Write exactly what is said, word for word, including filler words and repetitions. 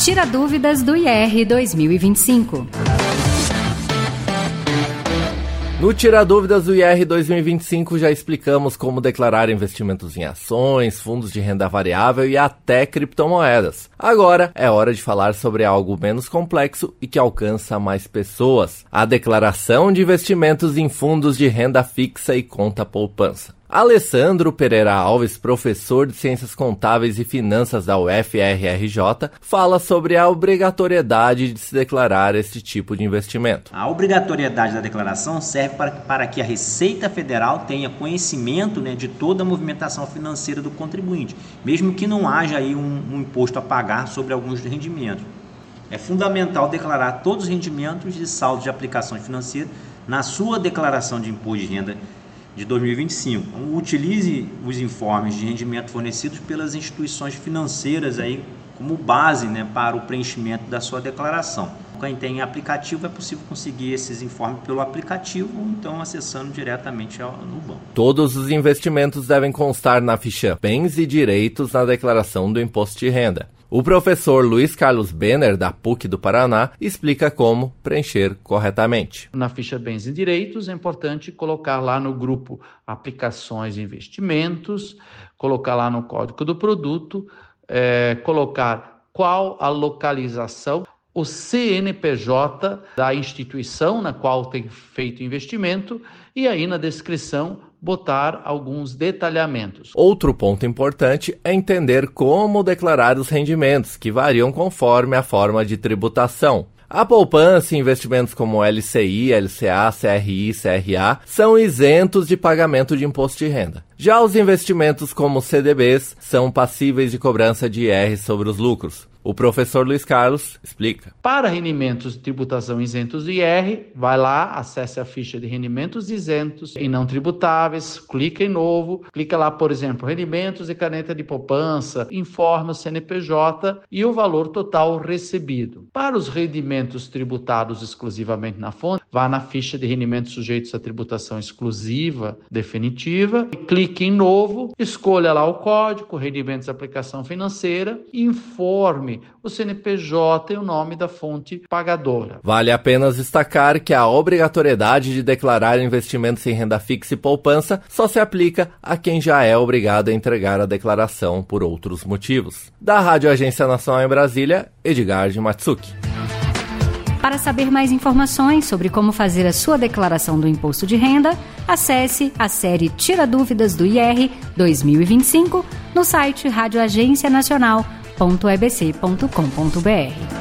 Tira Dúvidas do I R dois mil e vinte e cinco. No Tira Dúvidas do I R dois mil e vinte e cinco já explicamos como declarar investimentos em ações, fundos de renda variável e até criptomoedas. Agora é hora de falar sobre algo menos complexo e que alcança mais pessoas: a declaração de investimentos em fundos de renda fixa e conta poupança. Alessandro Pereira Alves, professor de Ciências Contábeis e Finanças da U F R R J, fala sobre a obrigatoriedade de se declarar este tipo de investimento. A obrigatoriedade da declaração serve para, para que a Receita Federal tenha conhecimento, né, de toda a movimentação financeira do contribuinte, mesmo que não haja aí um, um imposto a pagar sobre alguns rendimentos. É fundamental declarar todos os rendimentos e saldos de aplicações financeiras na sua declaração de imposto de renda de dois mil e vinte e cinco. Então, utilize os informes de rendimento fornecidos pelas instituições financeiras aí como base, né, para o preenchimento da sua declaração. Quem tem aplicativo é possível conseguir esses informes pelo aplicativo ou então acessando diretamente ao, no banco. Todos os investimentos devem constar na ficha Bens e Direitos na declaração do Imposto de Renda. O professor Luiz Carlos Benner, da P U C do Paraná, explica como preencher corretamente. Na ficha Bens e Direitos é importante colocar lá no grupo Aplicações e Investimentos, colocar lá no Código do Produto, é, colocar qual a localização, o C N P J da instituição na qual tem feito o investimento e aí na descrição botar alguns detalhamentos. Outro ponto importante é entender como declarar os rendimentos, que variam conforme a forma de tributação. A poupança e investimentos como L C I, L C A, C R I e C R A são isentos de pagamento de imposto de renda. Já os investimentos como C D Bs são passíveis de cobrança de I R sobre os lucros. O professor Luiz Carlos explica. Para rendimentos de tributação isentos de I R, vai lá, acesse a ficha de rendimentos isentos e não tributáveis, clica em novo, clica lá, por exemplo, rendimentos e caneta de poupança, informa o C N P J e o valor total recebido. Para os rendimentos tributados exclusivamente na fonte, vá na ficha de rendimentos sujeitos à tributação exclusiva definitiva, clique em novo, escolha lá o código, rendimentos de aplicação financeira e informe o C N P J e o nome da fonte pagadora. Vale apenas destacar que a obrigatoriedade de declarar investimentos em renda fixa e poupança só se aplica a quem já é obrigado a entregar a declaração por outros motivos. Da Rádio Agência Nacional em Brasília, Edgar de Matsuki. Para saber mais informações sobre como fazer a sua declaração do imposto de renda, acesse a série Tira Dúvidas do I R dois mil e vinte e cinco no site rádio agência nacional ponto e b c ponto com ponto b r.